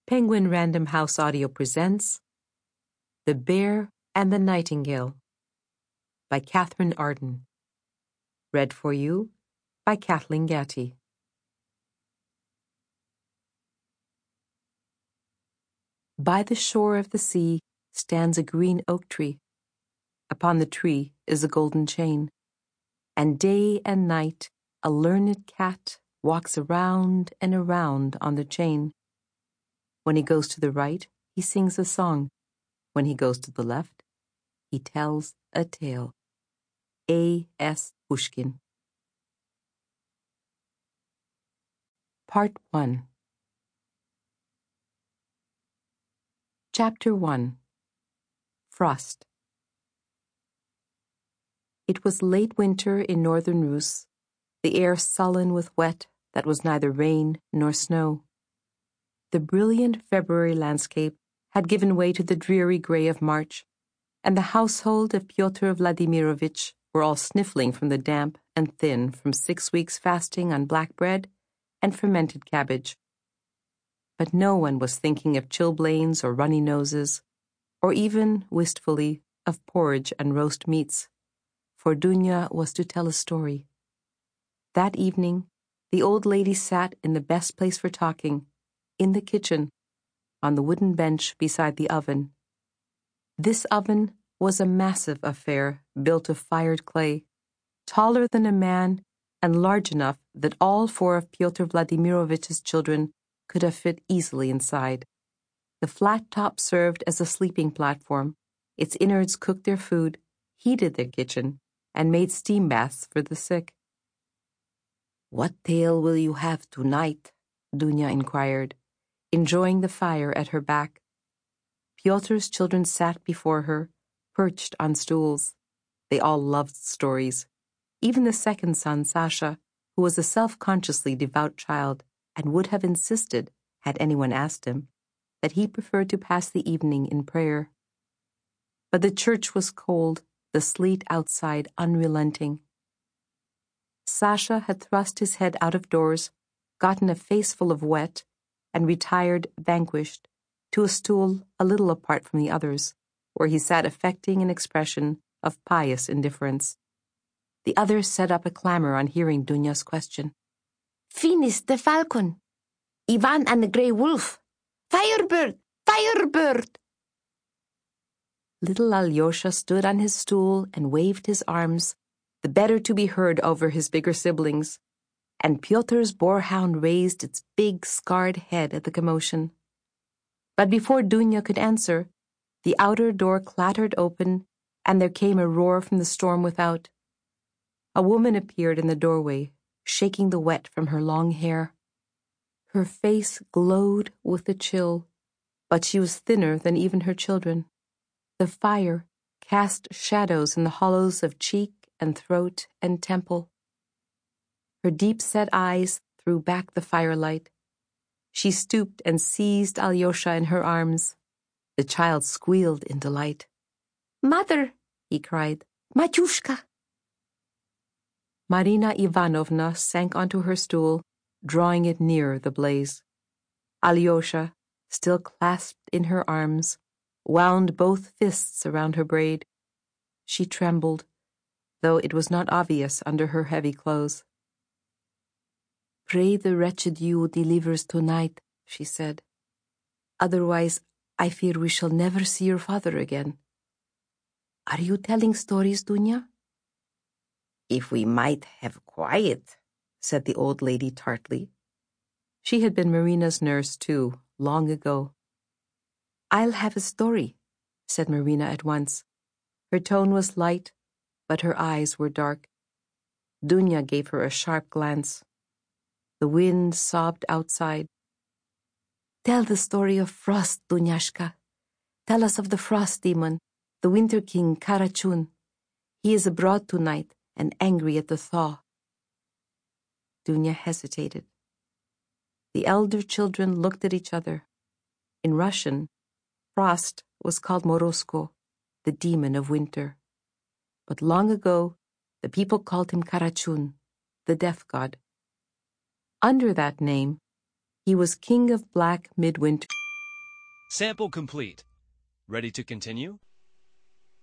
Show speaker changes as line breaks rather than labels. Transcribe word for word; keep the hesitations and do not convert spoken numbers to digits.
Penguin Random House Audio presents The Bear and the Nightingale by Catherine Arden. Read for you by Kathleen Gatty. By the shore of the sea stands a green oak tree. Upon the tree is a golden chain, and day and night a learned cat walks around and around on the chain. When he goes to the right, he sings a song. When he goes to the left, he tells a tale. A S Pushkin. Part one. Chapter one. Frost. It was late winter in northern Rus, the air sullen with wet that was neither rain nor snow. The brilliant February landscape had given way to the dreary grey of March, and the household of Pyotr Vladimirovich were all sniffling from the damp and thin from six weeks' fasting on black bread and fermented cabbage. But no one was thinking of chilblains or runny noses, or even, wistfully, of porridge and roast meats, for Dunya was to tell a story. That evening, the old lady sat in the best place for talking, in the kitchen, on the wooden bench beside the oven. This oven was a massive affair built of fired clay, taller than a man and large enough that all four of Pyotr Vladimirovich's children could have fit easily inside. The flat top served as a sleeping platform. Its innards cooked their food, heated their kitchen, and made steam baths for the sick. "What tale will you have tonight?" Dunya inquired, enjoying the fire at her back. Pyotr's children sat before her, perched on stools. They all loved stories. Even the second son, Sasha, who was a self-consciously devout child and would have insisted, had anyone asked him, that he preferred to pass the evening in prayer. But the church was cold, the sleet outside unrelenting. Sasha had thrust his head out of doors, gotten a face full of wet, and retired vanquished to a stool a little apart from the others, where he sat affecting an expression of pious indifference. The others set up a clamor on hearing Dunya's question.
"Finis the falcon! Ivan and the grey wolf! Firebird! Firebird!"
Little Alyosha stood on his stool and waved his arms, the better to be heard over his bigger siblings, and Pyotr's boarhound raised its big scarred head at the commotion. But before Dunya could answer, the outer door clattered open, and there came a roar from the storm without. A woman appeared in the doorway, shaking the wet from her long hair. Her face glowed with the chill, but she was thinner than even her children. The fire cast shadows in the hollows of cheek and throat and temple. Her deep-set eyes threw back the firelight. She stooped and seized Alyosha in her arms. The child squealed in delight.
"Mother!"
he cried.
"Matyushka!"
Marina Ivanovna sank onto her stool, drawing it nearer the blaze. Alyosha, still clasped in her arms, wound both fists around her braid. She trembled, though it was not obvious under her heavy clothes. "Pray the wretched you delivers tonight," she said. "Otherwise, I fear we shall never see your father again. Are you telling stories, Dunya?"
"If we might have quiet," said the old lady tartly.
She had been Marina's nurse, too, long ago. "I'll have a story," said Marina at once. Her tone was light, but her eyes were dark. Dunya gave her a sharp glance. The wind sobbed outside. "Tell the story of frost, Dunyashka. Tell us of the frost demon, the winter king Karachun. He is abroad tonight and angry at the thaw." Dunya hesitated. The elder children looked at each other. In Russian, frost was called Morosko, the demon of winter. But long ago, the people called him Karachun, the death god. Under that name, he was king of black midwinter.
Sample complete. Ready to continue?